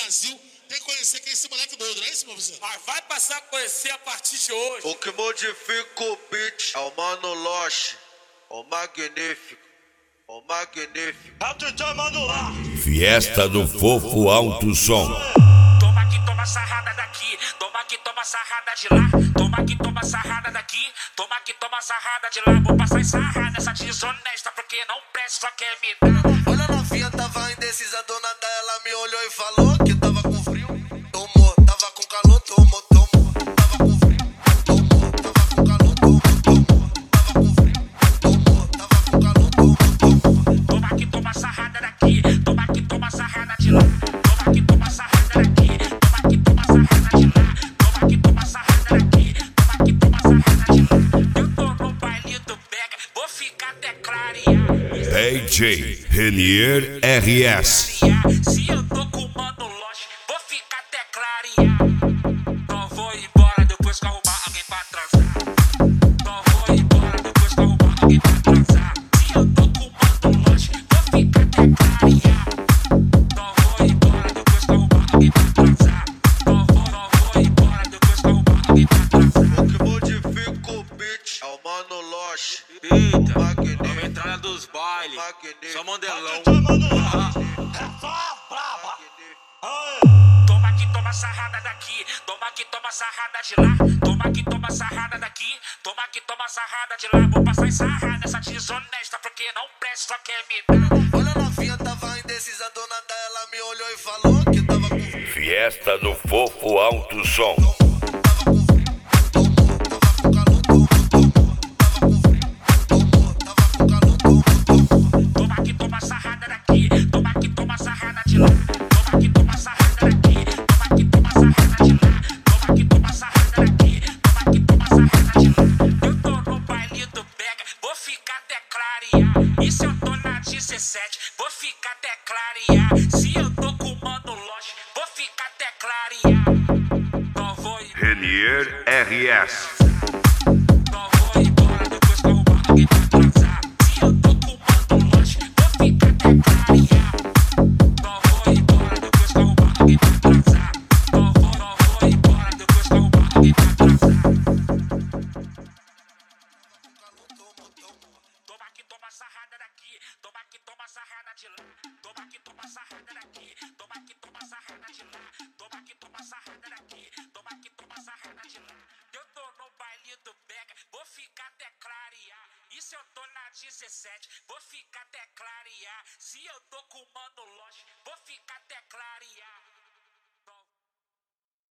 Brasil tem que conhecer quem é esse moleque doido, não é isso, meu vizinho? Mas vai passar a conhecer a partir de hoje. O que modifica o beat é o Mano Loche, o magnífico, o magnífico. É o DJ Mano lá. Fiesta do Fofo Alto Som. Toma aqui, toma sarrada daqui. Toma aqui, toma sarrada de lá. Toma aqui, toma sarrada daqui. Toma aqui, toma sarrada de lá. Vou passar em sarrada essa desonesta, porque não presta, só quer me dar. Olha a novinha, tava indecisa, do nada ela me olhou e falou que tava com frio. Tomou, tava com calor, tomou, tomou. Tava com frio, tomou, tava com calor, tomou, tomou. Tava com frio, tomou, tava com calor, tomou, tomou. Toma aqui, toma sarrada daqui. Toma aqui, toma sarrada de lá. Toma aqui, toma sarrada daqui. Toma aqui, toma sarrada de lá. Toma aqui, toma sarrada daqui. Toma aqui, toma sarrada de lá. Eu tô no baile do Pega, vou ficar até clarear. DJ Renier RS. Se eu tô com o Mano Loche, vou ficar até clarear. Não vou embora depois que arrumar alguém pra transar. Não vou embora depois que arrumar alguém pra transar. Se eu tô com o Mano Loche, vou ficar até clarear. Não vou embora depois que arrumar alguém pra transar. Não vou embora depois que arrumar alguém pra transar. O que modifica o beat é o Mano Loche. Eita, magnífico. vamos entrar dos bailes. Magnífico. Só mandelão. DJ Mano lá. É só a braba. Toma aqui, toma sarrada daqui. Toma aqui, toma sarrada de lá. Toma aqui, toma sarrada daqui. Toma aqui, toma sarrada de lá. Vou passar em sarrada essa desonesta, porque não presta, só quer me dar. Olha a novinha, tava indecisa, do nada ela me olhou e falou que tava com frio. Fiesta do Fofo Alto Som. Tava com frio, tomou, tava com calor, tomou, tomou. Tava com frio, tomou, tava com calor, tomou, tomou. Toma aqui, toma sarrada daqui. Toma aqui, toma sarrada de lá. Toma aqui, toma sarrada daqui. Toma aqui, toma sarrada de lá. Toma aqui, toma sarrada daqui. Toma aqui, toma sarrada de lá. Eu tô no baile do Pega, vou ficar até clarear. E se eu tô na 17, vou ficar até clarear. Se eu tô com o Mano Loche, vou ficar até clarear. Não vou embora. Renier RS. Não vou embora depois que arrumar alguém pra transar. Se eu tô com o Mano Loche, vou ficar até clarear. Não vou embora depois que arrumar alguém pra transar. Não vou embora depois que arrumar alguém pra transar. Toma aqui, toma sarrada daqui. Toma aqui, toma sarrada de lá. Toma aqui, toma sarrada daqui. Toma aqui, toma sarrada de lá. Toma aqui, toma sarrada daqui. Toma aqui, toma sarrada de lá. Eu tô no baile do Pega, vou ficar até clarear. E se eu tô na 17, vou ficar até clarear. Se eu tô com o Mano